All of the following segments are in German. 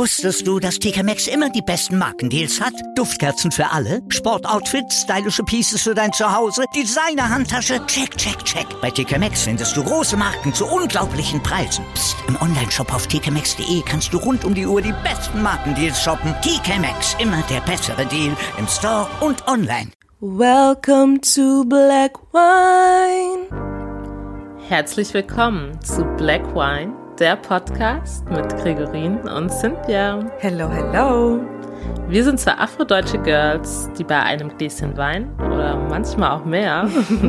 Wusstest du, dass TK Maxx immer die besten Markendeals hat? Duftkerzen für alle, Sportoutfits, stylische Pieces für dein Zuhause, Designer-Handtasche, check, check, check. Bei TK Maxx findest du große Marken zu unglaublichen Preisen. Psst. Im Onlineshop auf tkmaxx.de kannst du rund um die Uhr die besten Markendeals shoppen. TK Maxx, immer der bessere Deal im Store und online. Welcome to Black Wine. Herzlich willkommen zu Black Wine, der Podcast mit Gregorin und Cynthia. Hello, hello. Wir sind zwei afrodeutsche Girls, die bei einem Gläschen Wein oder manchmal auch mehr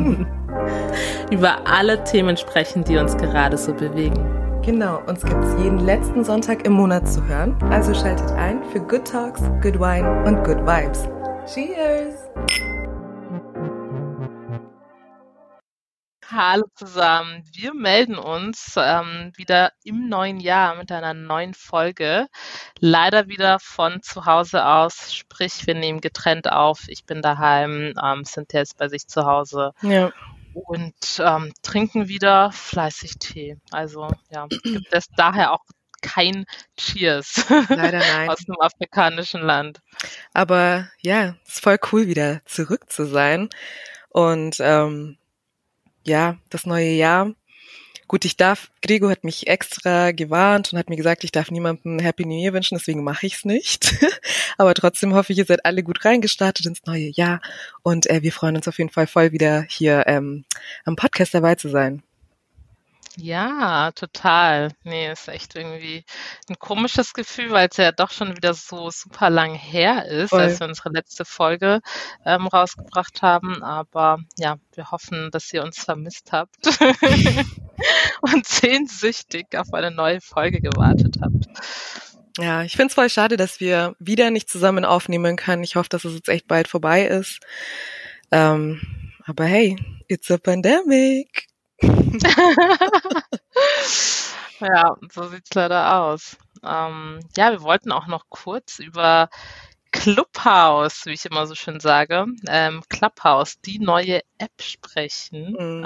über alle Themen sprechen, die uns gerade so bewegen. Genau, uns gibt's jeden letzten Sonntag im Monat zu hören. Also schaltet ein für Good Talks, Good Wine und Good Vibes. Cheers! Hallo zusammen, wir melden uns wieder im neuen Jahr mit einer neuen Folge. Leider wieder von zu Hause aus, sprich wir nehmen getrennt auf. Ich bin daheim, Cynthia ist bei sich zu Hause. Ja. Und trinken wieder fleißig Tee. Also ja, gibt es daher auch kein Cheers. Leider nein. Aus einem afrikanischen Land. Aber ja, es ist voll cool, wieder zurück zu sein. Und ja, das neue Jahr. Gut, Gregor hat mich extra gewarnt und hat mir gesagt, ich darf niemandem Happy New Year wünschen, deswegen mache ich es nicht. Aber trotzdem hoffe ich, ihr seid alle gut reingestartet ins neue Jahr und wir freuen uns auf jeden Fall voll wieder hier am Podcast dabei zu sein. Ja, total. Nee, ist echt irgendwie ein komisches Gefühl, weil es ja doch schon wieder so super lang her ist, Voll. als wir unsere letzte Folge rausgebracht haben. Aber ja, wir hoffen, dass ihr uns vermisst habt und sehnsüchtig auf eine neue Folge gewartet habt. Ja, ich finde es voll schade, dass wir wieder nicht zusammen aufnehmen können. Ich hoffe, dass es jetzt echt bald vorbei ist. Aber hey, it's a pandemic. Ja, so sieht's leider aus. Ja, wir wollten auch noch kurz über Clubhouse, wie ich immer so schön sage, Clubhouse, die neue App sprechen.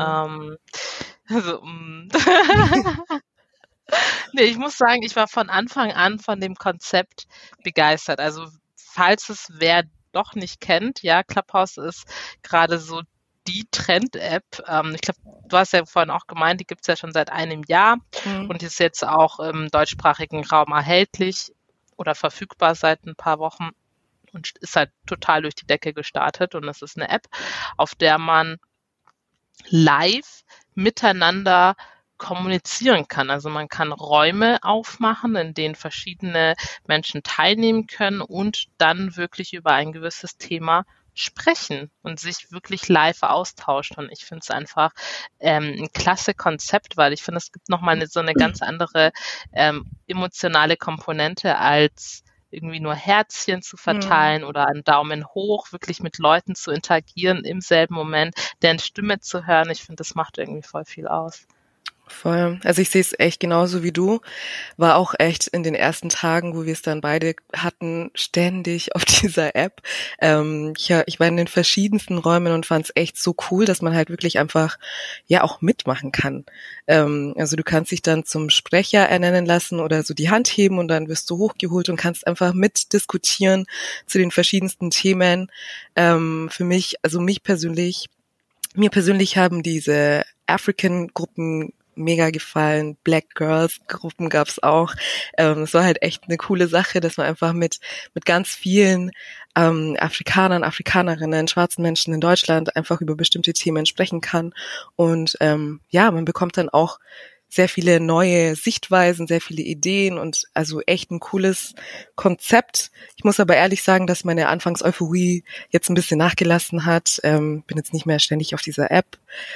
Nee, ich muss sagen, ich war von Anfang an von dem Konzept begeistert. Also falls es wer doch nicht kennt, ja, Clubhouse ist gerade so die Trend-App. Ich glaube, du hast ja vorhin auch gemeint, die gibt es ja schon seit einem Jahr und ist jetzt auch im deutschsprachigen Raum erhältlich oder verfügbar seit ein paar Wochen und ist halt total durch die Decke gestartet. Und das ist eine App, auf der man live miteinander kommunizieren kann. Also man kann Räume aufmachen, in denen verschiedene Menschen teilnehmen können und dann wirklich über ein gewisses Thema sprechen und sich wirklich live austauscht. Und ich finde es einfach ein klasse Konzept, weil ich finde, es gibt nochmal so eine ganz andere emotionale Komponente als irgendwie nur Herzchen zu verteilen oder einen Daumen hoch, wirklich mit Leuten zu interagieren im selben Moment, deren Stimme zu hören. Ich finde, das macht irgendwie voll viel aus. Voll. Also ich sehe es echt genauso wie du. War auch echt in den ersten Tagen, wo wir es dann beide hatten, ständig auf dieser App. Ich war in den verschiedensten Räumen und fand es echt so cool, dass man halt wirklich einfach ja auch mitmachen kann. Also du kannst dich dann zum Sprecher ernennen lassen oder so die Hand heben und dann wirst du hochgeholt und kannst einfach mitdiskutieren zu den verschiedensten Themen. Für mich, also mir persönlich haben diese African-Gruppen mega gefallen. Black Girls Gruppen gab's auch. Es war halt echt eine coole Sache, dass man einfach mit ganz vielen Afrikanern, Afrikanerinnen, schwarzen Menschen in Deutschland einfach über bestimmte Themen sprechen kann. Und ja, man bekommt dann auch sehr viele neue Sichtweisen, sehr viele Ideen und also echt ein cooles Konzept. Ich muss aber ehrlich sagen, dass meine Anfangs-Euphorie jetzt ein bisschen nachgelassen hat. Bin jetzt nicht mehr ständig auf dieser App.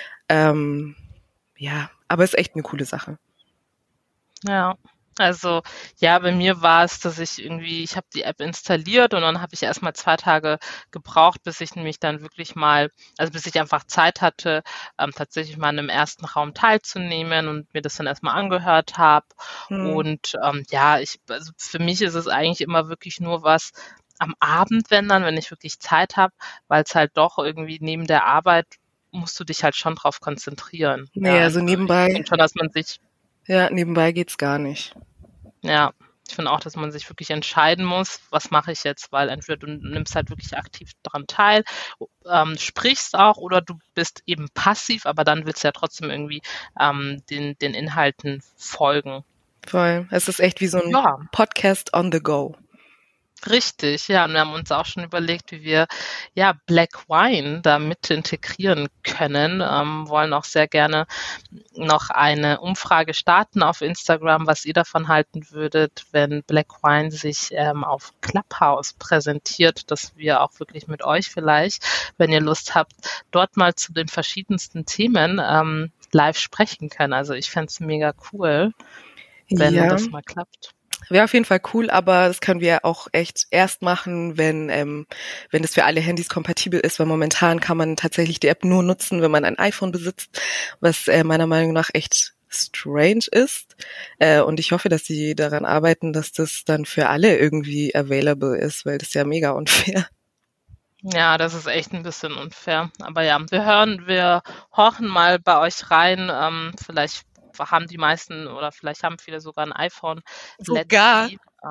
Ja, aber ist echt eine coole Sache. Ja, also ja, bei mir war es, dass ich habe die App installiert und dann habe ich erstmal 2 Tage gebraucht, bis ich nämlich dann wirklich mal, also bis ich einfach Zeit hatte, tatsächlich mal in einem ersten Raum teilzunehmen und mir das dann erstmal angehört habe. Und ja, also für mich ist es eigentlich immer wirklich nur was am Abend, wenn ich wirklich Zeit habe, weil es halt doch irgendwie neben der Arbeit musst du dich halt schon drauf konzentrieren. Nee, also nebenbei. Ich denke schon, dass man sich Ja, nebenbei geht's gar nicht. Ja, Ich finde auch, dass man sich wirklich entscheiden muss, was mache ich jetzt, weil entweder du nimmst halt wirklich aktiv daran teil, sprichst auch, oder du bist eben passiv, aber dann willst du ja trotzdem irgendwie den Inhalten folgen. Voll. Es ist echt wie so ein Podcast on the go. Richtig, ja. Und wir haben uns auch schon überlegt, wie wir Black Wine da mit integrieren können. Wollen auch sehr gerne noch eine Umfrage starten auf Instagram, was ihr davon halten würdet, wenn Black Wine sich auf Clubhouse präsentiert, dass wir auch wirklich mit euch vielleicht, wenn ihr Lust habt, dort mal zu den verschiedensten Themen live sprechen können. Also ich fände es mega cool, wenn das mal klappt. Wäre auf jeden Fall cool, aber das können wir auch echt erst machen, wenn das für alle Handys kompatibel ist, weil momentan kann man tatsächlich die App nur nutzen, wenn man ein iPhone besitzt, was meiner Meinung nach echt strange ist. Und ich hoffe, dass sie daran arbeiten, dass das dann für alle irgendwie available ist, weil das ist ja mega unfair. Ja, das ist echt ein bisschen unfair. Aber ja, wir horchen mal bei euch rein. Vielleicht haben die meisten oder vielleicht haben viele sogar ein iPhone. Sogar?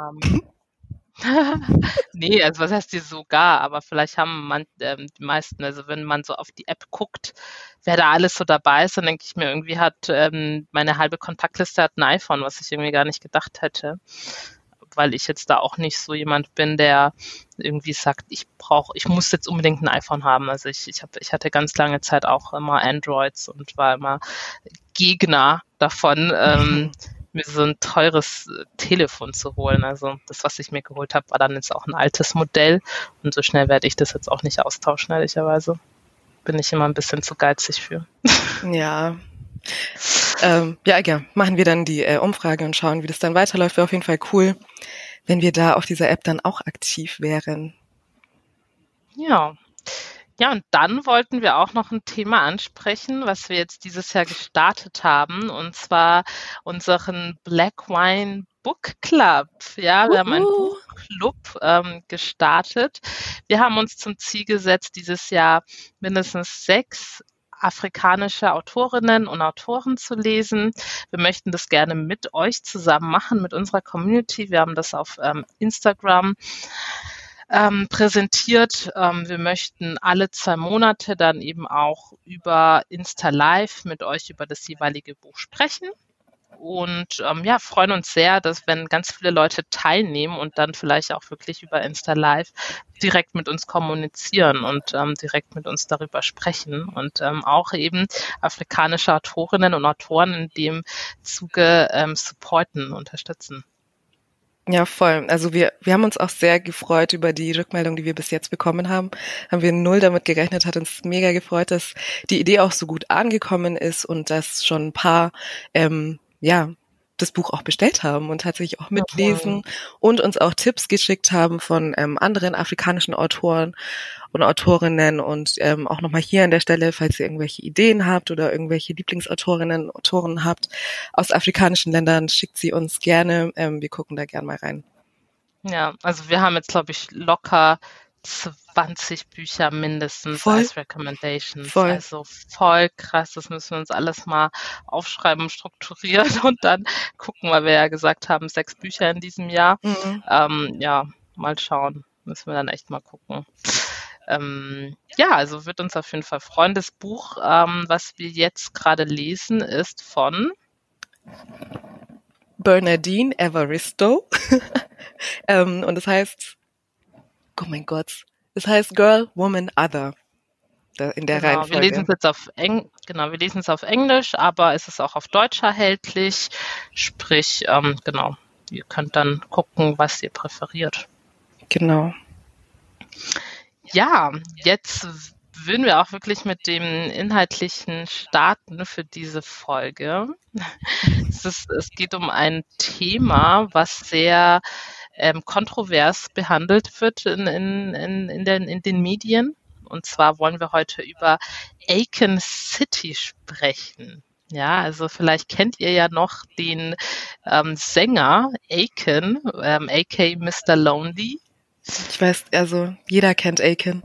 Nee, also was heißt die sogar? Aber vielleicht haben die meisten, also wenn man so auf die App guckt, wer da alles so dabei ist, dann denke ich mir, irgendwie hat meine halbe Kontaktliste hat ein iPhone, was ich irgendwie gar nicht gedacht hätte. Weil ich jetzt da auch nicht so jemand bin, der irgendwie sagt, ich muss jetzt unbedingt ein iPhone haben. Also ich hatte ganz lange Zeit auch immer Androids und war immer Gegner davon, mir so ein teures Telefon zu holen. Also das, was ich mir geholt habe, war dann jetzt auch ein altes Modell und so schnell werde ich das jetzt auch nicht austauschen, ehrlicherweise. Bin ich immer ein bisschen zu geizig für. Ja. Machen wir dann die Umfrage und schauen, wie das dann weiterläuft. Wäre auf jeden Fall cool, wenn wir da auf dieser App dann auch aktiv wären. Ja. Ja, und dann wollten wir auch noch ein Thema ansprechen, was wir jetzt dieses Jahr gestartet haben, und zwar unseren Black Wine Book Club. Ja, wir haben einen Buchclub gestartet. Wir haben uns zum Ziel gesetzt, dieses Jahr mindestens 6 afrikanische Autorinnen und Autoren zu lesen. Wir möchten das gerne mit euch zusammen machen, mit unserer Community. Wir haben das auf Instagram präsentiert. Wir möchten alle 2 Monate dann eben auch über Insta Live mit euch über das jeweilige Buch sprechen. Und freuen uns sehr, dass wenn ganz viele Leute teilnehmen und dann vielleicht auch wirklich über Insta Live direkt mit uns kommunizieren und direkt mit uns darüber sprechen und auch eben afrikanische Autorinnen und Autoren in dem Zuge supporten, unterstützen. Ja, voll. Also wir haben uns auch sehr gefreut über die Rückmeldung, die wir bis jetzt bekommen haben. Haben wir null damit gerechnet, hat uns mega gefreut, dass die Idee auch so gut angekommen ist und dass schon ein paar das Buch auch bestellt haben und tatsächlich auch mitlesen und uns auch Tipps geschickt haben von anderen afrikanischen Autoren und Autorinnen und auch nochmal hier an der Stelle, falls ihr irgendwelche Ideen habt oder irgendwelche Lieblingsautorinnen und Autoren habt aus afrikanischen Ländern, schickt sie uns gerne. Wir gucken da gerne mal rein. Ja, also wir haben jetzt, glaube ich, locker 20 Bücher mindestens als Recommendations. Voll. Also voll krass, das müssen wir uns alles mal aufschreiben, strukturieren und dann gucken, weil wir ja gesagt haben, 6 Bücher in diesem Jahr. Mal schauen, müssen wir dann echt mal gucken. Also wird uns auf jeden Fall freuen. Das Buch, was wir jetzt gerade lesen, ist von Bernardine Evaristo. Und es heißt, oh mein Gott, es heißt Girl, Woman, Other. In der Reihenfolge. Wir lesen es auf Englisch, aber es ist auch auf Deutsch erhältlich. Sprich, ihr könnt dann gucken, was ihr präferiert. Genau. Ja, jetzt würden wir auch wirklich mit dem Inhaltlichen starten für diese Folge. Es geht um ein Thema, was sehr kontrovers behandelt wird in den Medien. Und zwar wollen wir heute über Aiken City sprechen. Ja, also vielleicht kennt ihr ja noch den Sänger Aiken, aka Mr. Lonely. Ich weiß, also jeder kennt Aiken.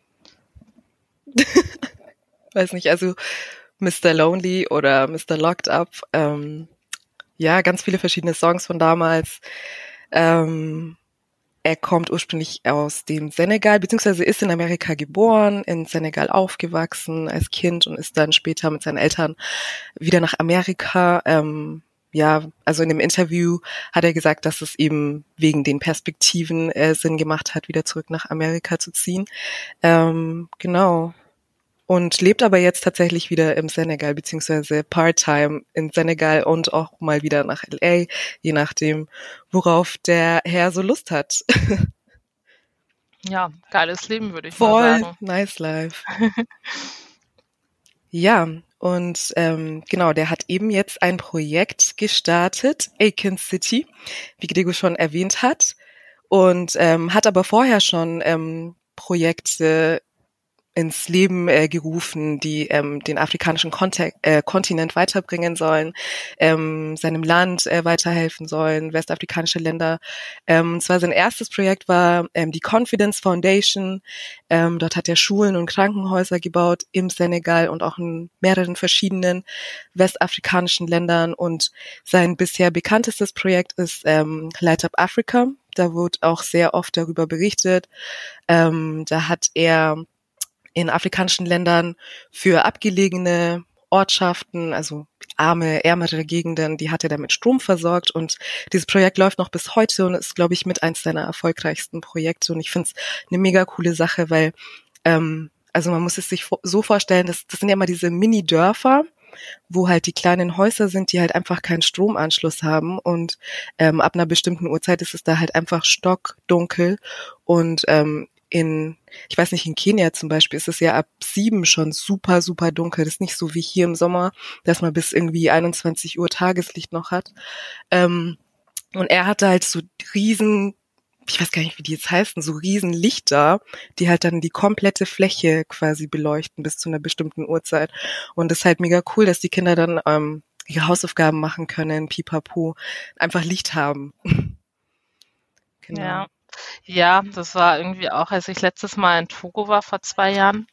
Weiß nicht, also Mr. Lonely oder Mr. Locked Up. Ganz viele verschiedene Songs von damals. Er kommt ursprünglich aus dem Senegal, beziehungsweise ist in Amerika geboren, in Senegal aufgewachsen als Kind und ist dann später mit seinen Eltern wieder nach Amerika. Also in dem Interview hat er gesagt, dass es eben wegen den Perspektiven Sinn gemacht hat, wieder zurück nach Amerika zu ziehen. Genau. Und lebt aber jetzt tatsächlich wieder im Senegal, beziehungsweise Part-Time in Senegal und auch mal wieder nach LA, je nachdem, worauf der Herr so Lust hat. Ja, geiles Leben, würde ich mal sagen. Nice life. Ja, und genau, der hat eben jetzt ein Projekt gestartet, Aiken City, wie Gregor schon erwähnt hat, und hat aber vorher schon Projekte ins Leben gerufen, die den afrikanischen Kontinent weiterbringen sollen, seinem Land weiterhelfen sollen, westafrikanische Länder. Zwar sein erstes Projekt war die Confidence Foundation. Dort hat er Schulen und Krankenhäuser gebaut im Senegal und auch in mehreren verschiedenen westafrikanischen Ländern. Und sein bisher bekanntestes Projekt ist Light Up Africa. Da wird auch sehr oft darüber berichtet. Da hat er in afrikanischen Ländern für abgelegene Ortschaften, also ärmere Gegenden, die hat er damit Strom versorgt, und dieses Projekt läuft noch bis heute und ist, glaube ich, mit eins seiner erfolgreichsten Projekte, und ich finde es eine mega coole Sache, weil also man muss es sich so vorstellen, das sind ja immer diese Mini-Dörfer, wo halt die kleinen Häuser sind, die halt einfach keinen Stromanschluss haben, und ab einer bestimmten Uhrzeit ist es da halt einfach stockdunkel, und ich weiß nicht, in Kenia zum Beispiel ist es ja ab 7 schon super, super dunkel. Das ist nicht so wie hier im Sommer, dass man bis irgendwie 21 Uhr Tageslicht noch hat. Und er hatte halt so riesen, ich weiß gar nicht, wie die jetzt heißen, so riesen Lichter, die halt dann die komplette Fläche quasi beleuchten bis zu einer bestimmten Uhrzeit. Und das ist halt mega cool, dass die Kinder dann ihre Hausaufgaben machen können, pipapo, einfach Licht haben. Genau. Ja. Ja, das war irgendwie auch, als ich letztes Mal in Togo war vor 2 Jahren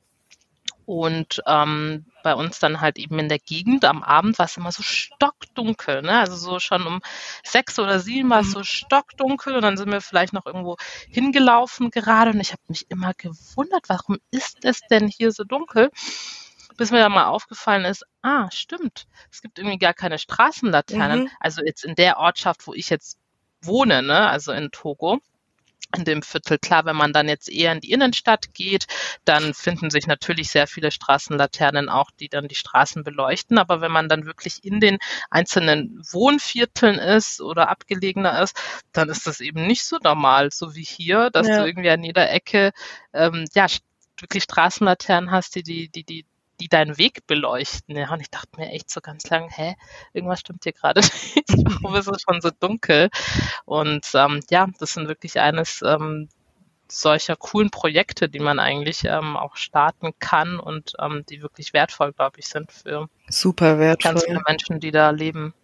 und bei uns dann halt eben in der Gegend am Abend war es immer so stockdunkel, ne? Also so schon um 6 oder 7 war es so stockdunkel, und dann sind wir vielleicht noch irgendwo hingelaufen gerade, und ich habe mich immer gewundert, warum ist es denn hier so dunkel? Bis mir dann mal aufgefallen ist, stimmt, es gibt irgendwie gar keine Straßenlaternen. Also jetzt in der Ortschaft, wo ich jetzt wohne, ne? Also in Togo, in dem Viertel. Klar, wenn man dann jetzt eher in die Innenstadt geht, dann finden sich natürlich sehr viele Straßenlaternen auch, die dann die Straßen beleuchten. Aber wenn man dann wirklich in den einzelnen Wohnvierteln ist oder abgelegener ist, dann ist das eben nicht so normal, so wie hier, dass du irgendwie an jeder Ecke wirklich Straßenlaternen hast, die deinen Weg beleuchten. Ja, und ich dachte mir echt so ganz lang, irgendwas stimmt hier gerade nicht. Warum ist es schon so dunkel? Und das sind wirklich eines solcher coolen Projekte, die man eigentlich auch starten kann und die wirklich wertvoll, glaube ich, sind für super wertvoll. Ganz viele Menschen, die da leben.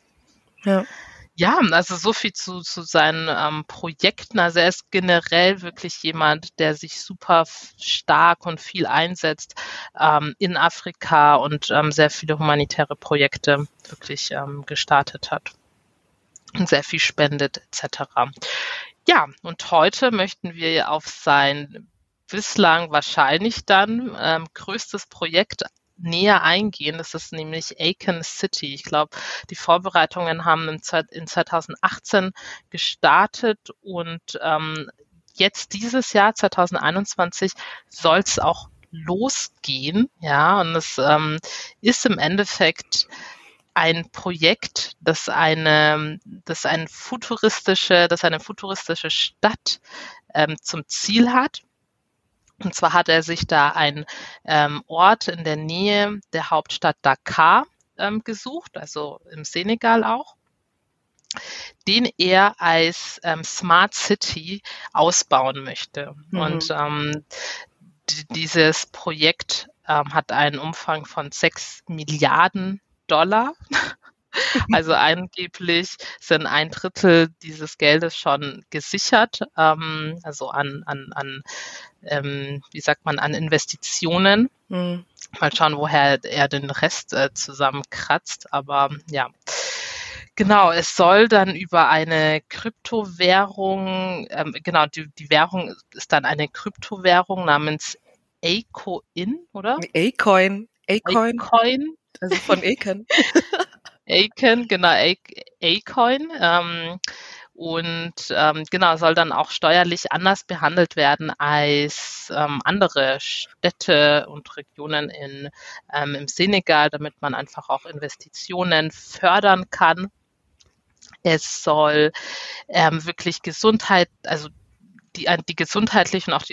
Ja, also so viel zu seinen Projekten. Also er ist generell wirklich jemand, der sich super stark und viel einsetzt in Afrika und sehr viele humanitäre Projekte wirklich gestartet hat und sehr viel spendet etc. Ja, und heute möchten wir auf sein bislang wahrscheinlich dann größtes Projekt näher eingehen. Das ist nämlich Aiken City. Ich glaube, die Vorbereitungen haben in 2018 gestartet, und jetzt dieses Jahr, 2021, soll es auch losgehen. Ja, und es ist im Endeffekt ein Projekt, das eine futuristische Stadt zum Ziel hat. Und zwar hat er sich da einen Ort in der Nähe der Hauptstadt Dakar gesucht, also im Senegal auch, den er als Smart City ausbauen möchte. Und dieses Projekt hat einen Umfang von 6 Milliarden $. Also angeblich sind 1/3 dieses Geldes schon gesichert, also an Investitionen. Mal schauen, woher er den Rest zusammenkratzt. Aber ja, Genau, es soll dann über eine Kryptowährung, genau, die Währung ist dann eine Kryptowährung namens Acoin, oder? A-Coin, Acoin, also von Econ. Acoin, genau, Acoin. Genau, soll dann auch steuerlich anders behandelt werden als andere Städte und Regionen im Senegal, damit man einfach auch Investitionen fördern kann. Es soll wirklich Gesundheit, also die gesundheitliche und auch die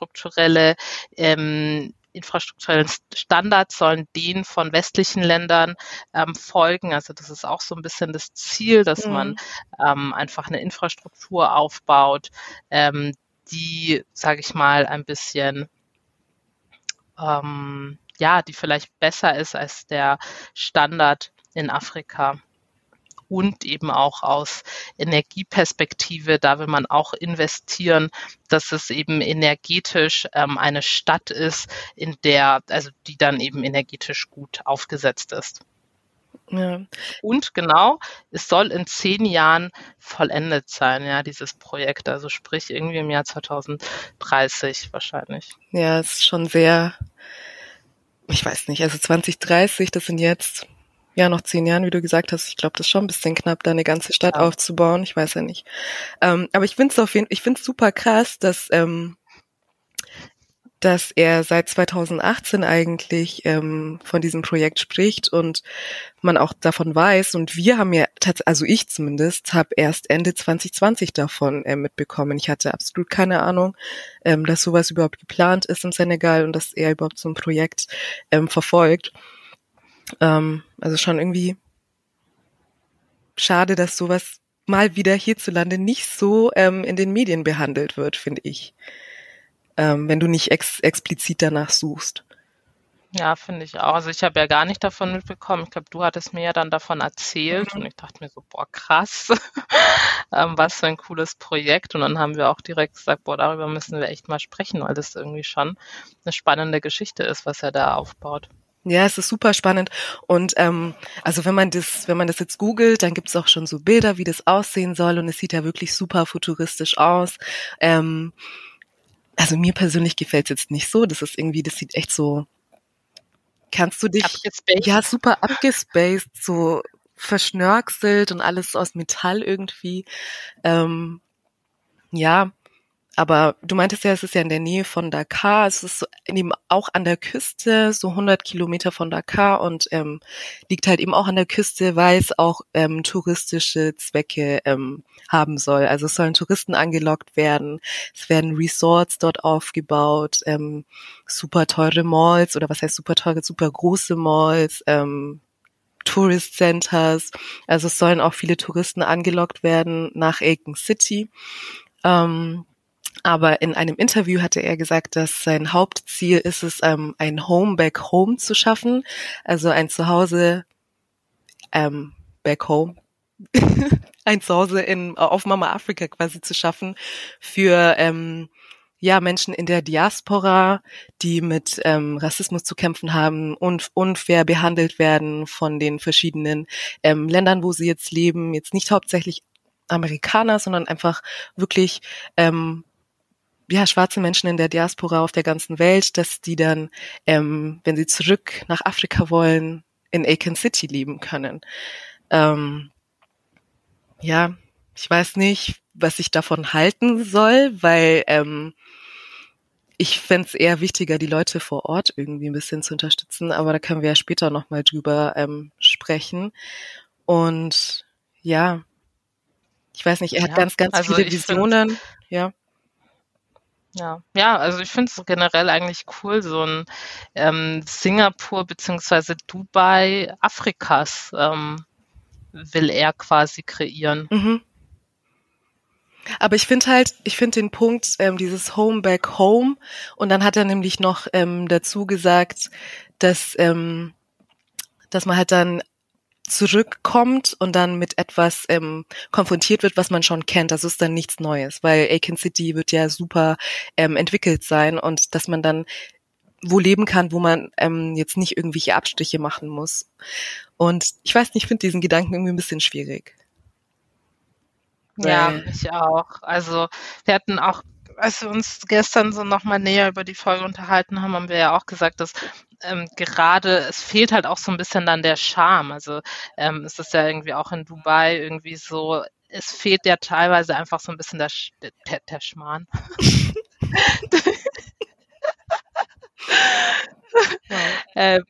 infrastrukturellen Standards sollen denen von westlichen Ländern folgen. Also das ist auch so ein bisschen das Ziel, dass man einfach eine Infrastruktur aufbaut, die, sage ich mal, ein bisschen die vielleicht besser ist als der Standard in Afrika. Und eben auch aus Energieperspektive, da will man auch investieren, dass es eben energetisch eine Stadt ist, die dann eben energetisch gut aufgesetzt ist. Ja. Und genau, es soll in 10 Jahren vollendet sein, ja, dieses Projekt. Also sprich irgendwie im Jahr 2030 wahrscheinlich. Ja, es ist schon sehr, ich weiß nicht, also 2030, das sind jetzt noch 10 Jahren, wie du gesagt hast. Ich glaube, das ist schon ein bisschen knapp, da eine ganze Stadt aufzubauen. Ich weiß ja nicht. Aber ich finde es super krass, dass er seit 2018 eigentlich von diesem Projekt spricht und man auch davon weiß. Und wir haben ja, also ich zumindest, habe erst Ende 2020 davon mitbekommen. Ich hatte absolut keine Ahnung, dass sowas überhaupt geplant ist im Senegal und dass er überhaupt so ein Projekt verfolgt. Also schon irgendwie schade, dass sowas mal wieder hierzulande nicht so in den Medien behandelt wird, finde ich. Wenn du nicht explizit danach suchst. Ja, finde ich auch. Also ich habe ja gar nicht davon mitbekommen. Ich glaube, du hattest mir ja dann davon erzählt und ich dachte mir so, boah, krass, was für ein cooles Projekt. Und dann haben wir auch direkt gesagt, boah, darüber müssen wir echt mal sprechen, weil das irgendwie schon eine spannende Geschichte ist, was er da aufbaut. Ja, es ist super spannend und also wenn man das jetzt googelt, dann gibt's auch schon so Bilder, wie das aussehen soll und es sieht ja wirklich super futuristisch aus. Also mir persönlich gefällt's jetzt nicht so, das sieht echt so, kannst du dich, abgespaced. Ja, super abgespaced, so verschnörkelt und alles aus Metall irgendwie. Ja, aber du meintest ja, es ist ja in der Nähe von Dakar, es ist eben auch an der Küste, so 100 Kilometer von Dakar und liegt halt eben auch an der Küste, weil es auch touristische Zwecke haben soll. Also es sollen Touristen angelockt werden, es werden Resorts dort aufgebaut, super teure Malls oder was heißt super teure, super große Malls, Tourist Centers. Also es sollen auch viele Touristen angelockt werden nach Aiken City. Aber in einem Interview hatte er gesagt, dass sein Hauptziel ist es, ein Home back home zu schaffen, also ein Zuhause back home, ein Zuhause auf Mama Afrika quasi zu schaffen für Menschen in der Diaspora, die mit Rassismus zu kämpfen haben und unfair behandelt werden von den verschiedenen Ländern, wo sie jetzt leben, jetzt nicht hauptsächlich Amerikaner, sondern einfach wirklich schwarze Menschen in der Diaspora auf der ganzen Welt, dass die dann, wenn sie zurück nach Afrika wollen, in Aiken City leben können. Ich weiß nicht, was ich davon halten soll, weil ich fände es eher wichtiger, die Leute vor Ort irgendwie ein bisschen zu unterstützen, aber da können wir ja später nochmal drüber sprechen. Und ja, ich weiß nicht, er hat ganz viele Visionen, ja. Ja, also ich finde es generell eigentlich cool, so ein Singapur beziehungsweise Dubai Afrikas will er quasi kreieren. Mhm. Aber ich finde den Punkt, dieses Home back home, und dann hat er nämlich noch dazu gesagt, dass man halt dann zurückkommt und dann mit etwas konfrontiert wird, was man schon kennt. Das ist dann nichts Neues, weil Aiken City wird ja super entwickelt sein und dass man dann wo leben kann, wo man jetzt nicht irgendwelche Abstriche machen muss. Und ich weiß nicht, ich finde diesen Gedanken irgendwie ein bisschen schwierig. Ja, ich auch. Also wir hatten auch, als wir uns gestern so nochmal näher über die Folge unterhalten haben, haben wir ja auch gesagt, dass gerade, es fehlt halt auch so ein bisschen dann der Charme. Also es ist ja irgendwie auch in Dubai irgendwie so, es fehlt ja teilweise einfach so ein bisschen der Schmarrn. ähm,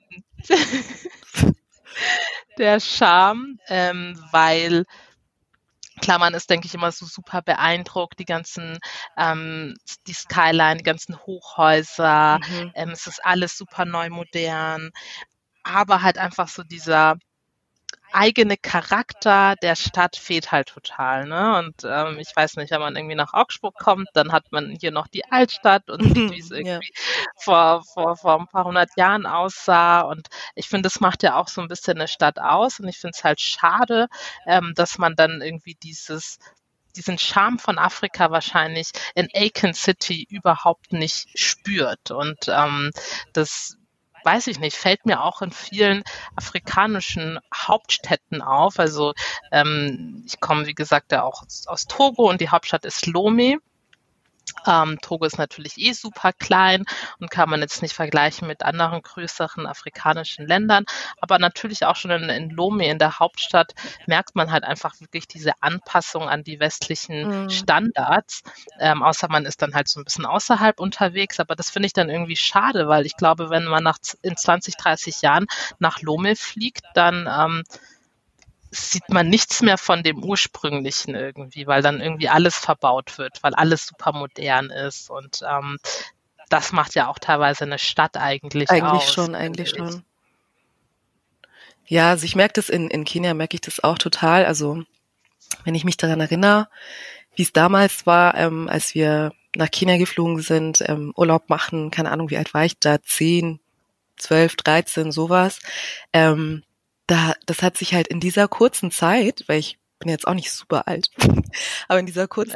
der Charme, weil klar, man ist, denke ich, immer so super beeindruckt, die Skyline, die ganzen Hochhäuser, es ist alles super neu modern, aber halt einfach so dieser eigene Charakter der Stadt fehlt halt total, ne? Und ich weiß nicht, wenn man irgendwie nach Augsburg kommt, dann hat man hier noch die Altstadt und sieht, wie es irgendwie vor ein paar hundert Jahren aussah. Und ich finde, das macht ja auch so ein bisschen eine Stadt aus. Und ich finde es halt schade, dass man dann irgendwie diesen Charme von Afrika wahrscheinlich in Aiken City überhaupt nicht spürt. Und das weiß ich nicht, fällt mir auch in vielen afrikanischen Hauptstädten auf. Also ich komme, wie gesagt, ja auch aus Togo und die Hauptstadt ist Lomé. Togo ist natürlich super klein und kann man jetzt nicht vergleichen mit anderen größeren afrikanischen Ländern, aber natürlich auch schon in Lomé, in der Hauptstadt, merkt man halt einfach wirklich diese Anpassung an die westlichen Standards, außer man ist dann halt so ein bisschen außerhalb unterwegs, aber das finde ich dann irgendwie schade, weil ich glaube, wenn man in 20, 30 Jahren nach Lomé fliegt, dann sieht man nichts mehr von dem Ursprünglichen irgendwie, weil dann irgendwie alles verbaut wird, weil alles super modern ist und das macht ja auch teilweise eine Stadt eigentlich aus. Eigentlich schon. Ja, also ich merke das in Kenia, merke ich das auch total. Also wenn ich mich daran erinnere, wie es damals war, als wir nach Kenia geflogen sind, Urlaub machen, keine Ahnung, wie alt war ich da, 10, 12, 13, sowas, das hat sich halt in dieser kurzen Zeit, weil ich bin jetzt auch nicht super alt, aber in dieser kurzen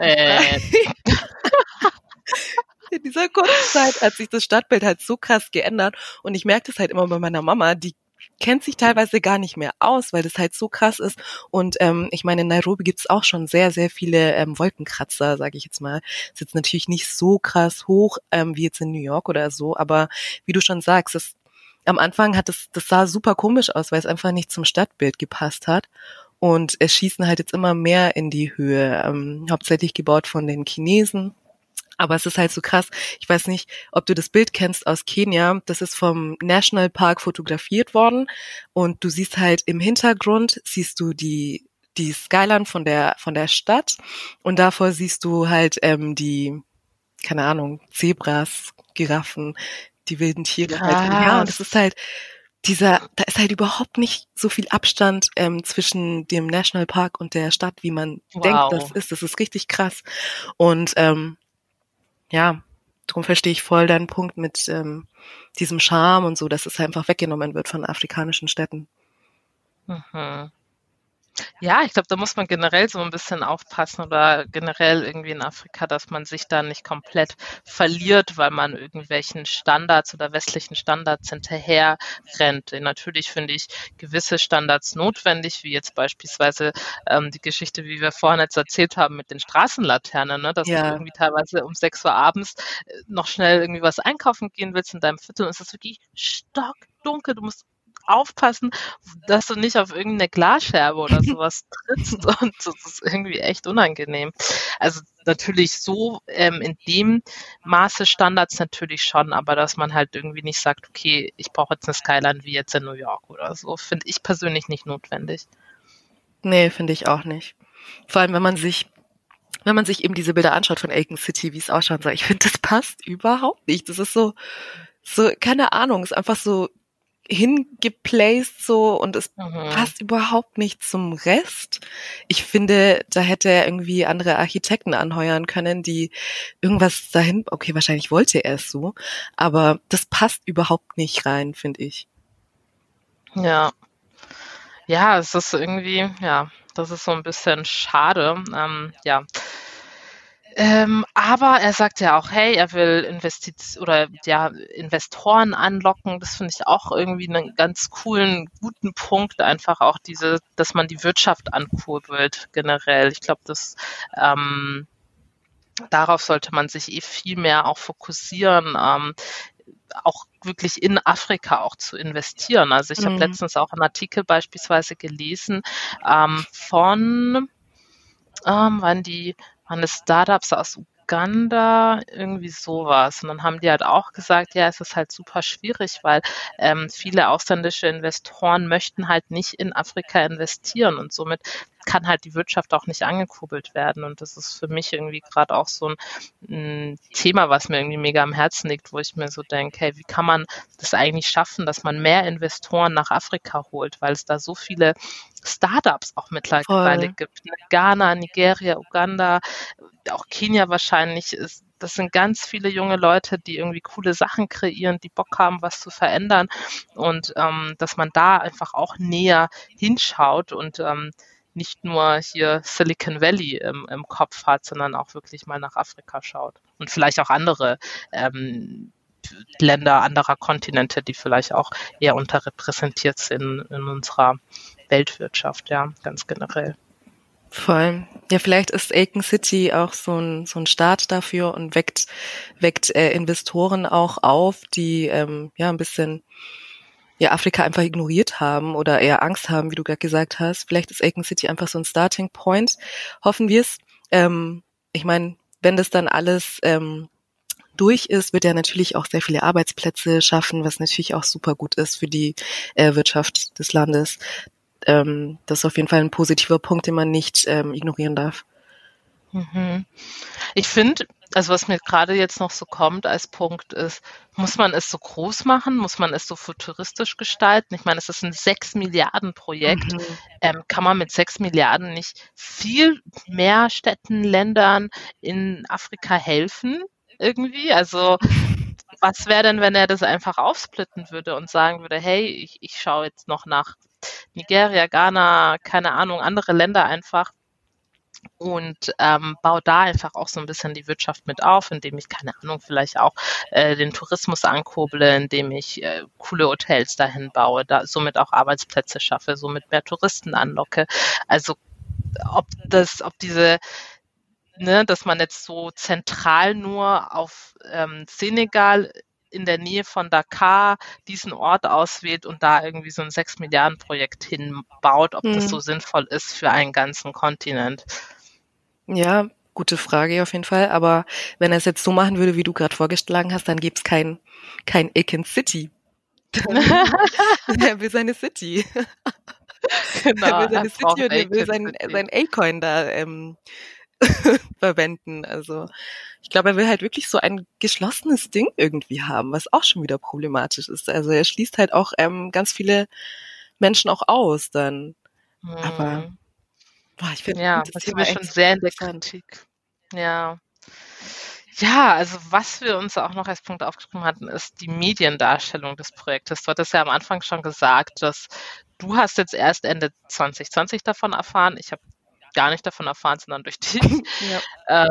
Zeit hat sich das Stadtbild halt so krass geändert und ich merke das halt immer bei meiner Mama, die kennt sich teilweise gar nicht mehr aus, weil das halt so krass ist und ich meine, in Nairobi gibt's auch schon sehr, sehr viele Wolkenkratzer, sage ich jetzt mal. Ist jetzt natürlich nicht so krass hoch wie jetzt in New York oder so, aber wie du schon sagst, am Anfang das sah super komisch aus, weil es einfach nicht zum Stadtbild gepasst hat. Und es schießen halt jetzt immer mehr in die Höhe, hauptsächlich gebaut von den Chinesen. Aber es ist halt so krass. Ich weiß nicht, ob du das Bild kennst aus Kenia. Das ist vom National Park fotografiert worden. Und du siehst halt im Hintergrund, siehst du die Skyline von der Stadt. Und davor siehst du halt die, keine Ahnung, Zebras, Giraffen, die wilden Tiere halt. Ja, und das ist halt da ist halt überhaupt nicht so viel Abstand zwischen dem Nationalpark und der Stadt, wie man denkt, das ist. Das ist richtig krass. Und ja, darum verstehe ich voll deinen Punkt mit diesem Charme und so, dass es einfach weggenommen wird von afrikanischen Städten. Ja, ich glaube, da muss man generell so ein bisschen aufpassen oder generell irgendwie in Afrika, dass man sich da nicht komplett verliert, weil man irgendwelchen Standards oder westlichen Standards hinterher rennt. Natürlich finde ich gewisse Standards notwendig, wie jetzt beispielsweise die Geschichte, wie wir vorhin jetzt erzählt haben mit den Straßenlaternen, ne, dass du irgendwie teilweise um 6 Uhr abends noch schnell irgendwie was einkaufen gehen willst in deinem Viertel und es ist wirklich stockdunkel, du musst aufpassen, dass du nicht auf irgendeine Glasscherbe oder sowas trittst und das ist irgendwie echt unangenehm. Also natürlich so in dem Maße Standards natürlich schon, aber dass man halt irgendwie nicht sagt, okay, ich brauche jetzt eine Skyline wie jetzt in New York oder so, finde ich persönlich nicht notwendig. Nee, finde ich auch nicht. Vor allem, wenn man sich eben diese Bilder anschaut von Aiken City, wie es ausschaut, so, ich finde, das passt überhaupt nicht. Das ist so, keine Ahnung, ist einfach so hingeplaced so und es passt überhaupt nicht zum Rest. Ich finde, da hätte er irgendwie andere Architekten anheuern können, die irgendwas dahin, okay, wahrscheinlich wollte er es so, aber das passt überhaupt nicht rein, finde ich. Ja. Ja, es ist irgendwie, ja, das ist so ein bisschen schade. Ja. Aber er sagt ja auch, hey, er will Investoren anlocken. Das finde ich auch irgendwie einen ganz coolen, guten Punkt, einfach auch dass man die Wirtschaft ankurbelt generell. Ich glaube, darauf sollte man sich viel mehr auch fokussieren, auch wirklich in Afrika auch zu investieren. Also ich habe letztens auch einen Artikel beispielsweise gelesen waren es Startups aus Uganda, irgendwie sowas. Und dann haben die halt auch gesagt, ja, es ist halt super schwierig, weil viele ausländische Investoren möchten halt nicht in Afrika investieren und somit kann halt die Wirtschaft auch nicht angekurbelt werden. Und das ist für mich irgendwie gerade auch so ein Thema, was mir irgendwie mega am Herzen liegt, wo ich mir so denke, hey, wie kann man das eigentlich schaffen, dass man mehr Investoren nach Afrika holt, weil es da so viele Startups auch mittlerweile gibt. Ghana, Nigeria, Uganda, auch Kenia wahrscheinlich das sind ganz viele junge Leute, die irgendwie coole Sachen kreieren, die Bock haben, was zu verändern und dass man da einfach auch näher hinschaut und nicht nur hier Silicon Valley im Kopf hat, sondern auch wirklich mal nach Afrika schaut und vielleicht auch andere Länder anderer Kontinente, die vielleicht auch eher unterrepräsentiert sind in unserer Weltwirtschaft, ja, ganz generell. Voll. Ja, vielleicht ist Aiken City auch so ein Start dafür und weckt Investoren auch auf, die ein bisschen Afrika einfach ignoriert haben oder eher Angst haben, wie du gerade gesagt hast. Vielleicht ist Aiken City einfach so ein Starting Point. Hoffen wir es. Ich meine, wenn das dann alles durch ist, wird er natürlich auch sehr viele Arbeitsplätze schaffen, was natürlich auch super gut ist für die Wirtschaft des Landes. Das ist auf jeden Fall ein positiver Punkt, den man nicht ignorieren darf. Ich finde, also was mir gerade jetzt noch so kommt als Punkt ist, muss man es so groß machen? Muss man es so futuristisch gestalten? Ich meine, es ist ein 6 Milliarden Projekt. Kann man mit 6 Milliarden nicht viel mehr Städten, Ländern in Afrika helfen irgendwie? Also was wäre denn, wenn er das einfach aufsplitten würde und sagen würde, hey, ich schaue jetzt noch nach Nigeria, Ghana, keine Ahnung, andere Länder einfach und baue da einfach auch so ein bisschen die Wirtschaft mit auf, indem ich, keine Ahnung, vielleicht auch den Tourismus ankurble, indem ich coole Hotels dahin baue, somit auch Arbeitsplätze schaffe, somit mehr Touristen anlocke. Also dass man jetzt so zentral nur auf Senegal in der Nähe von Dakar diesen Ort auswählt und da irgendwie so ein 6 Milliarden Projekt hinbaut, ob das so sinnvoll ist für einen ganzen Kontinent. Ja, gute Frage auf jeden Fall. Aber wenn er es jetzt so machen würde, wie du gerade vorgeschlagen hast, dann gäbe es kein Aiken City. Er will seine City. Genau, er will seine City und er will sein A-Coin da verwenden. Also ich glaube, er will halt wirklich so ein geschlossenes Ding irgendwie haben, was auch schon wieder problematisch ist. Also er schließt halt auch ganz viele Menschen auch aus dann. Aber ich finde das Thema schon sehr in der Kritik. Ja. Ja, also was wir uns auch noch als Punkt aufgeschrieben hatten, ist die Mediendarstellung des Projektes. Du hattest ja am Anfang schon gesagt, dass du hast jetzt erst Ende 2020 davon erfahren. Ich habe gar nicht davon erfahren, sondern durch dich. Ja.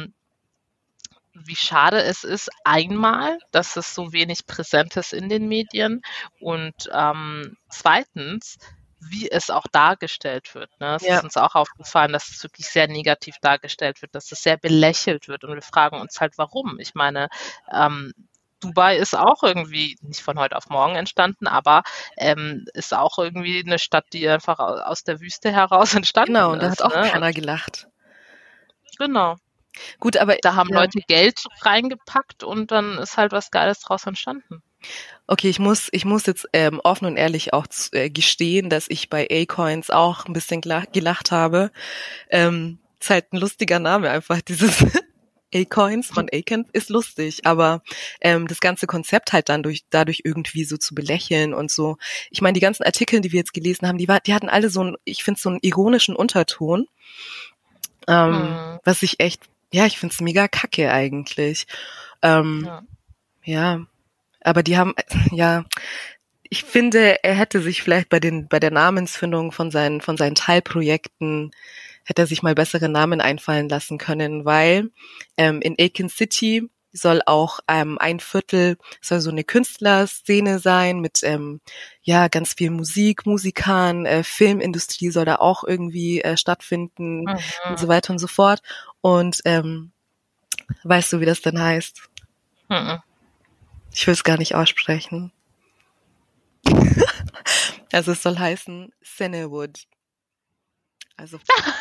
Wie schade es ist, einmal, dass es so wenig präsent ist in den Medien und zweitens, wie es auch dargestellt wird. Ne? Es ist uns auch aufgefallen, dass es wirklich sehr negativ dargestellt wird, dass es sehr belächelt wird und wir fragen uns halt, warum. Ich meine, Dubai ist auch irgendwie nicht von heute auf morgen entstanden, aber ist auch irgendwie eine Stadt, die einfach aus der Wüste heraus entstanden ist. Genau, und da hat auch keiner gelacht. Genau. Gut, aber da haben Leute Geld reingepackt und dann ist halt was Geiles draus entstanden. Okay, ich muss jetzt offen und ehrlich auch gestehen, dass ich bei A-Coins auch ein bisschen gelacht habe. Ist halt ein lustiger Name einfach, dieses A-Coins von Aiken ist lustig, aber das ganze Konzept halt dann dadurch irgendwie so zu belächeln und so. Ich meine, die ganzen Artikel, die wir jetzt gelesen haben, die hatten alle so ich finde so einen ironischen Unterton, was ich echt, ich finde es mega kacke eigentlich. Ja. Aber die haben, ich finde, er hätte sich vielleicht bei der Namensfindung von seinen Teilprojekten hätte er sich mal bessere Namen einfallen lassen können, weil in Aiken City soll auch ein Viertel, soll so eine Künstlerszene sein mit ganz viel Musik, Musikern, Filmindustrie soll da auch irgendwie stattfinden und so weiter und so fort. Und weißt du, wie das denn heißt? Ich will es gar nicht aussprechen. Also es soll heißen Sennewood. Also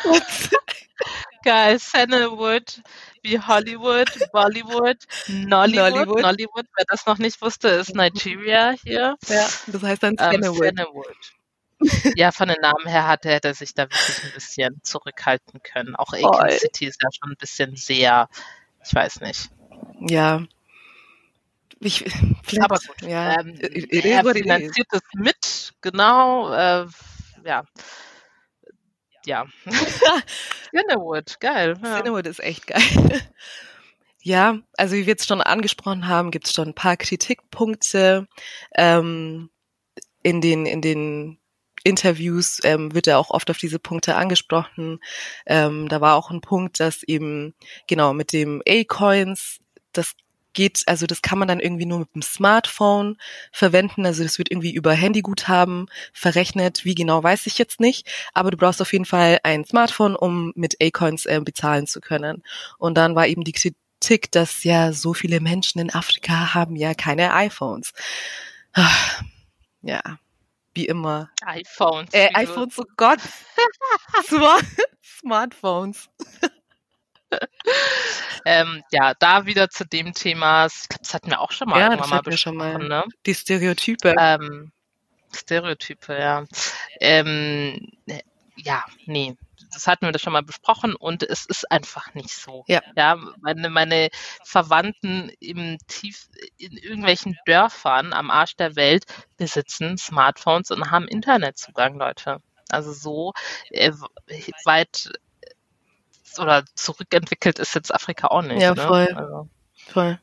geil, Sennewood, wie Hollywood, Bollywood, Nollywood, wer das noch nicht wusste, ist Nigeria hier. Ja, das heißt dann Sennewood. Ja, von den Namen her hätte er sich da wirklich ein bisschen zurückhalten können. Auch Aiken City ist ja schon ein bisschen sehr, ich weiß nicht. Ja. Aber gut, er finanziert es mit, genau, ja. Sennewood, geil. Ja. Sennewood ist echt geil. Ja, also wie wir jetzt schon angesprochen haben, gibt es schon ein paar Kritikpunkte. In den Interviews wird er auch oft auf diese Punkte angesprochen. Da war auch ein Punkt, dass eben genau mit dem A-Coins, das kann man dann irgendwie nur mit dem Smartphone verwenden. Also das wird irgendwie über Handyguthaben verrechnet. Wie genau, weiß ich jetzt nicht. Aber du brauchst auf jeden Fall ein Smartphone, um mit A-Coins bezahlen zu können. Und dann war eben die Kritik, dass ja so viele Menschen in Afrika haben ja keine iPhones. Ja, wie immer. iPhones, oh Gott. Smartphones. Da wieder zu dem Thema, ich glaube, das hatten wir auch schon mal irgendwann mal besprochen, ne? Die Stereotype. Stereotype, ja. Nee, das hatten wir schon mal besprochen und es ist einfach nicht so. Ja, meine Verwandten in irgendwelchen Dörfern am Arsch der Welt besitzen Smartphones und haben Internetzugang, Leute. Also so weit oder zurückentwickelt ist jetzt Afrika auch nicht. Ja, ne? voll. Also. Voll.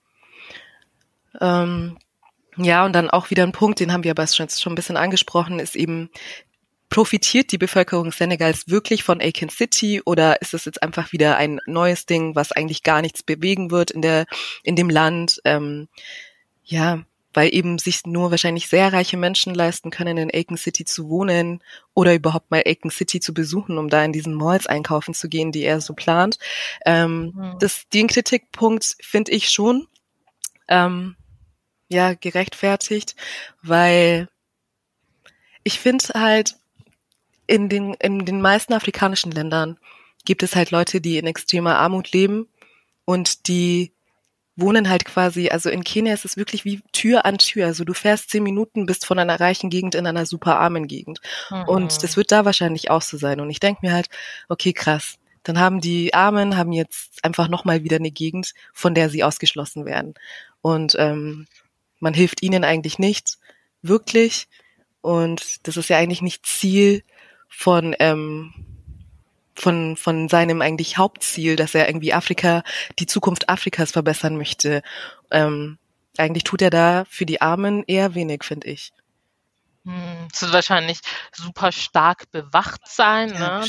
Ja, und dann auch wieder ein Punkt, den haben wir aber schon ein bisschen angesprochen, ist eben, profitiert die Bevölkerung Senegals wirklich von Aiken City oder ist es jetzt einfach wieder ein neues Ding, was eigentlich gar nichts bewegen wird in dem Land? Weil eben sich nur wahrscheinlich sehr reiche Menschen leisten können, in Aiken City zu wohnen oder überhaupt mal Aiken City zu besuchen, um da in diesen Malls einkaufen zu gehen, die er so plant. Den Kritikpunkt finde ich schon gerechtfertigt, weil ich finde halt, in den meisten afrikanischen Ländern gibt es halt Leute, die in extremer Armut leben und die wohnen halt quasi, also in Kenia ist es wirklich wie Tür an Tür. Also du fährst 10 Minuten, bist von einer reichen Gegend in einer super armen Gegend. Und das wird da wahrscheinlich auch so sein. Und ich denke mir halt, okay, krass. Dann haben die Armen jetzt einfach nochmal wieder eine Gegend, von der sie ausgeschlossen werden. Und man hilft ihnen eigentlich nicht, wirklich. Und das ist ja eigentlich nicht Ziel von seinem eigentlich Hauptziel, dass er irgendwie die Zukunft Afrikas verbessern möchte. Eigentlich tut er da für die Armen eher wenig, finde ich. Es wird wahrscheinlich super stark bewacht sein, ne?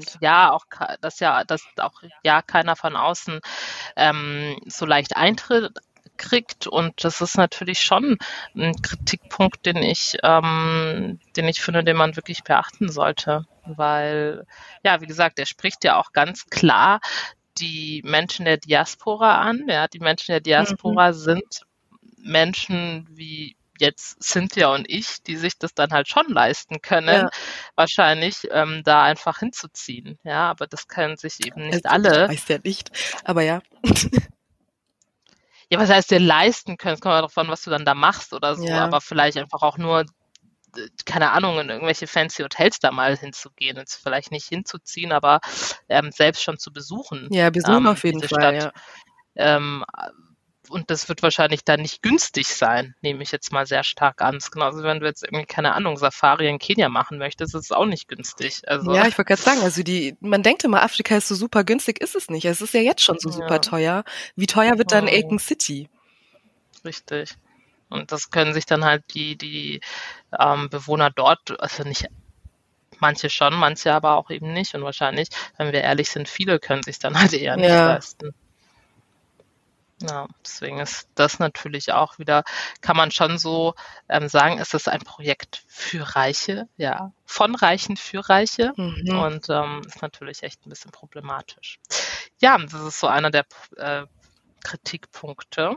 Dass auch keiner von außen so leicht Eintritt kriegt, und das ist natürlich schon ein Kritikpunkt, den ich finde, den man wirklich beachten sollte, weil, ja, wie gesagt, er spricht ja auch ganz klar die Menschen der Diaspora an. Ja, die Menschen der Diaspora sind Menschen wie jetzt Cynthia und ich, die sich das dann halt schon leisten können, wahrscheinlich da einfach hinzuziehen. Ja, aber das können sich eben nicht alle. Ich weiß ja nicht, aber ja. Ja, was heißt dir leisten können? Es kommt ja darauf an, was du dann da machst oder so, aber vielleicht einfach auch nur, keine Ahnung, in irgendwelche fancy Hotels da mal hinzugehen, jetzt vielleicht nicht hinzuziehen, aber selbst schon zu besuchen. Ja, besuchen auf jeden Fall, ja. Und das wird wahrscheinlich dann nicht günstig sein, nehme ich jetzt mal sehr stark an. Genauso, wenn du jetzt irgendwie, keine Ahnung, Safari in Kenia machen möchtest, ist es auch nicht günstig. Also, ja, ich wollte gerade sagen, also man denkt immer, Afrika ist so super günstig, ist es nicht. Es ist ja jetzt schon so super teuer. Wie teuer wird dann Aiken City? Richtig. Und das können sich dann halt die Bewohner dort, also nicht Manche schon, manche aber auch eben nicht. Und wahrscheinlich, wenn wir ehrlich sind, viele können sich dann halt eher nicht Ja. leisten. Ja, deswegen ist das natürlich auch wieder, kann man schon so sagen, ist es ein Projekt für Reiche, ja, von Reichen für Reiche und ist natürlich echt ein bisschen problematisch. Ja, das ist so einer der Kritikpunkte.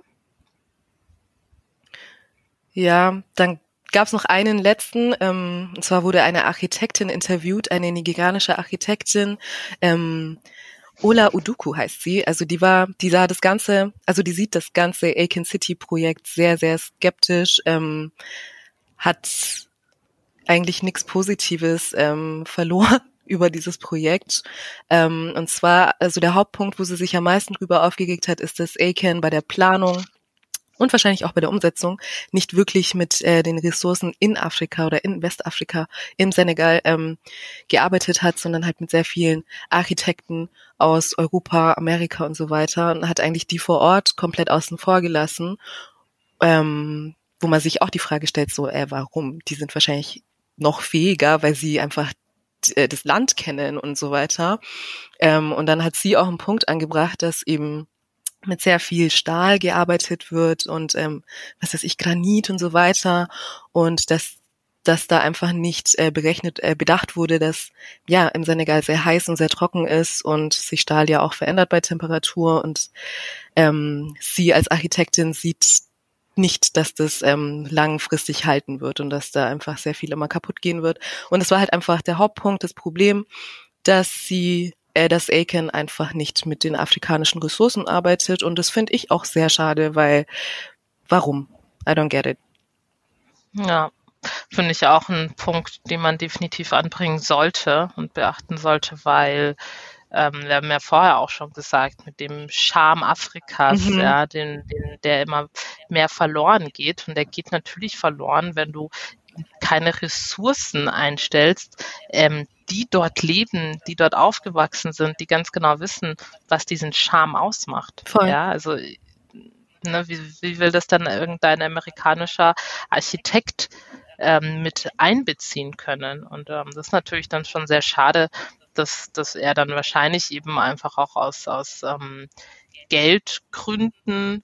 Ja, dann gab es noch einen letzten, und zwar wurde eine Architektin interviewt, eine nigerianische Architektin, Ola Uduku heißt sie. Also die sah das ganze, also die sieht das ganze Akin City Projekt sehr, sehr skeptisch, hat eigentlich nichts Positives verloren über dieses Projekt. Und zwar, also der Hauptpunkt, wo sie sich am meisten drüber aufgeregt hat, ist, dass Akin bei der Planung und wahrscheinlich auch bei der Umsetzung nicht wirklich mit den Ressourcen in Afrika oder in Westafrika, im Senegal gearbeitet hat, sondern halt mit sehr vielen Architekten aus Europa, Amerika und so weiter und hat eigentlich die vor Ort komplett außen vor gelassen, wo man sich auch die Frage stellt, so, warum? Die sind wahrscheinlich noch fähiger, weil sie einfach das Land kennen und so weiter. Und dann hat sie auch einen Punkt angebracht, dass eben mit sehr viel Stahl gearbeitet wird und was weiß ich, Granit und so weiter und dass da einfach nicht bedacht wurde, dass ja im Senegal sehr heiß und sehr trocken ist und sich Stahl ja auch verändert bei Temperatur und sie als Architektin sieht nicht, dass das langfristig halten wird und dass da einfach sehr viel immer kaputt gehen wird. Und es war halt einfach der Hauptpunkt, das Problem, dass Akin einfach nicht mit den afrikanischen Ressourcen arbeitet und das finde ich auch sehr schade, weil warum? I don't get it. Ja, finde ich auch ein Punkt, den man definitiv anbringen sollte und beachten sollte, weil wir haben ja vorher auch schon gesagt, mit dem Charme Afrikas, ja, der immer mehr verloren geht und der geht natürlich verloren, wenn du keine Ressourcen einstellst, die dort leben, die dort aufgewachsen sind, die ganz genau wissen, was diesen Charme ausmacht. Voll. Ja, also wie will das dann irgendein amerikanischer Architekt mit einbeziehen können? Und das ist natürlich dann schon sehr schade, dass er dann wahrscheinlich eben einfach auch aus Geldgründen,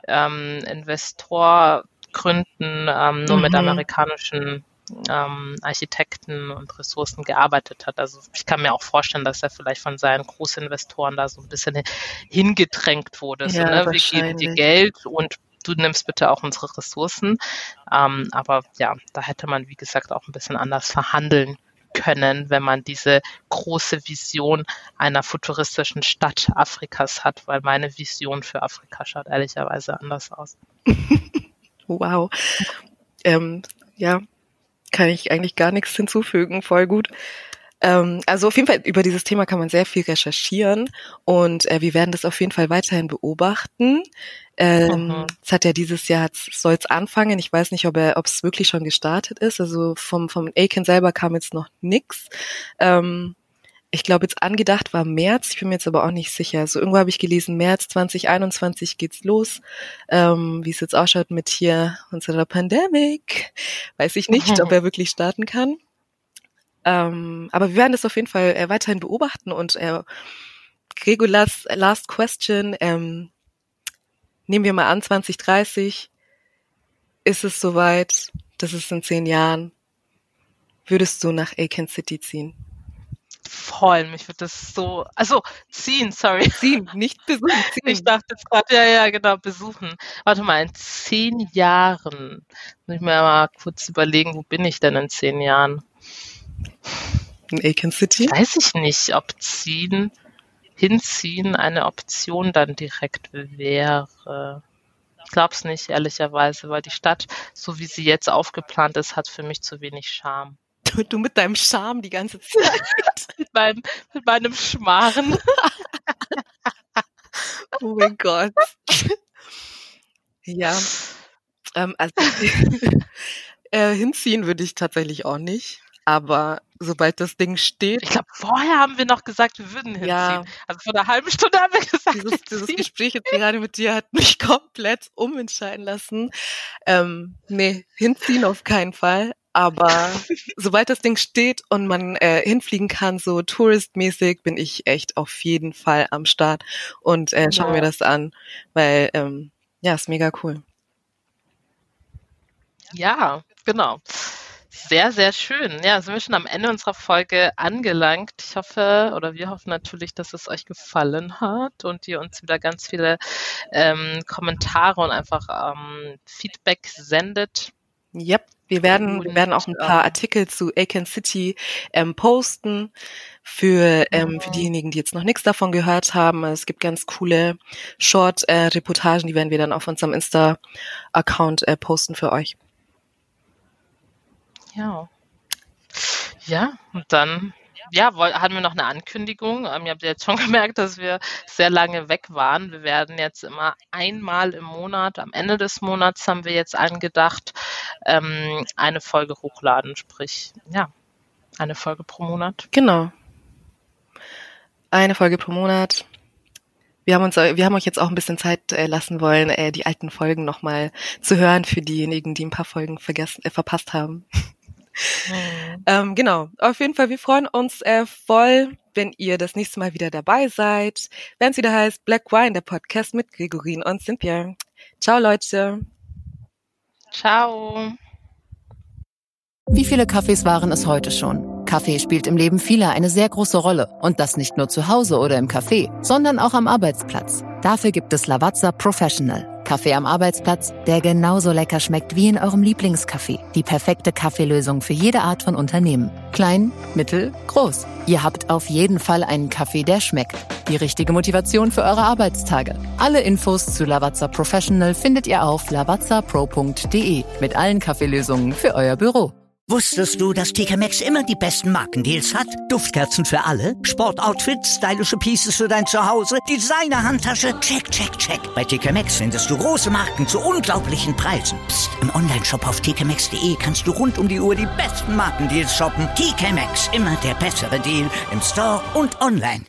Investorgründen nur mit amerikanischen Architekten und Ressourcen gearbeitet hat. Also ich kann mir auch vorstellen, dass er vielleicht von seinen Großinvestoren da so ein bisschen hingedrängt wurde. Ja, so, ne? Wir geben dir Geld und du nimmst bitte auch unsere Ressourcen. Aber ja, da hätte man, wie gesagt, auch ein bisschen anders verhandeln können, wenn man diese große Vision einer futuristischen Stadt Afrikas hat, weil meine Vision für Afrika schaut ehrlicherweise anders aus. Wow. Ja, kann ich eigentlich gar nichts hinzufügen, voll gut. Also auf jeden Fall über dieses Thema kann man sehr viel recherchieren und wir werden das auf jeden Fall weiterhin beobachten. Es hat ja dieses Jahr, soll es anfangen. Ich weiß nicht, ob es wirklich schon gestartet ist. Also vom Akin selber kam jetzt noch nix. Ich glaube, jetzt angedacht war März. Ich bin mir jetzt aber auch nicht sicher. Also irgendwo habe ich gelesen, März 2021 geht's los. Wie es jetzt ausschaut mit hier unserer Pandemic, weiß ich nicht, ob er wirklich starten kann. Aber wir werden das auf jeden Fall weiterhin beobachten und Gregolas Last Question, nehmen wir mal an, 2030 ist es soweit, das ist in 10 Jahren, würdest du nach Akin City ziehen? Voll, mich würde das so, also ziehen, sorry. Ziehen, nicht besuchen, ziehen. Ich dachte jetzt gerade, ja, genau, besuchen. Warte mal, in 10 Jahren, muss ich mir mal kurz überlegen, wo bin ich denn in 10 Jahren? In Akin City? Weiß ich nicht, ob hinziehen eine Option dann direkt wäre. Ich glaube es nicht, ehrlicherweise, weil die Stadt, so wie sie jetzt aufgeplant ist, hat für mich zu wenig Charme. Du mit deinem Charme die ganze Zeit. mit meinem Schmarren. Oh mein Gott. Ja, also hinziehen würde ich tatsächlich auch nicht. Aber sobald das Ding steht... Ich glaube, vorher haben wir noch gesagt, wir würden hinziehen. Ja. Also vor einer halben Stunde haben wir gesagt, dieses Gespräch jetzt gerade mit dir hat mich komplett umentscheiden lassen. Nee, hinziehen auf keinen Fall. Aber sobald das Ding steht und man hinfliegen kann, so touristmäßig, bin ich echt auf jeden Fall am Start und schaue mir das an, weil ist mega cool. Ja, genau. Sehr, sehr schön. Ja, sind wir schon am Ende unserer Folge angelangt. Ich hoffe, oder wir hoffen natürlich, dass es euch gefallen hat und ihr uns wieder ganz viele Kommentare und einfach Feedback sendet. Yep, wir werden auch ein paar Artikel zu Aiken City posten für diejenigen, die jetzt noch nichts davon gehört haben. Es gibt ganz coole Short-Reportagen, die werden wir dann auf unserem Insta-Account posten für euch. Ja, und dann hatten wir noch eine Ankündigung. Ihr habt jetzt schon gemerkt, dass wir sehr lange weg waren. Wir werden jetzt immer einmal im Monat, am Ende des Monats haben wir jetzt angedacht, eine Folge hochladen, sprich, eine Folge pro Monat. Genau. Eine Folge pro Monat. Wir haben euch jetzt auch ein bisschen Zeit lassen wollen, die alten Folgen nochmal zu hören für diejenigen, die ein paar Folgen verpasst haben. Genau, auf jeden Fall, wir freuen uns voll, wenn ihr das nächste Mal wieder dabei seid, wenn es wieder heißt Black Wine, der Podcast mit Gregorin und Cynthia. Ciao, Leute. Ciao. Wie viele Kaffees waren es heute schon? Kaffee spielt im Leben vieler eine sehr große Rolle. Und das nicht nur zu Hause oder im Café, sondern auch am Arbeitsplatz. Dafür gibt es Lavazza Professional. Kaffee am Arbeitsplatz, der genauso lecker schmeckt wie in eurem Lieblingscafé. Die perfekte Kaffeelösung für jede Art von Unternehmen. Klein, mittel, groß. Ihr habt auf jeden Fall einen Kaffee, der schmeckt. Die richtige Motivation für eure Arbeitstage. Alle Infos zu Lavazza Professional findet ihr auf lavazzapro.de mit allen Kaffeelösungen für euer Büro. Wusstest du, dass TK Maxx immer die besten Markendeals hat? Duftkerzen für alle, Sportoutfits, stylische Pieces für dein Zuhause, Designer-Handtasche, check, check, check. Bei TK Maxx findest du große Marken zu unglaublichen Preisen. Psst. Im Onlineshop auf tkmaxx.de kannst du rund um die Uhr die besten Markendeals shoppen. TK Maxx, immer der bessere Deal im Store und online.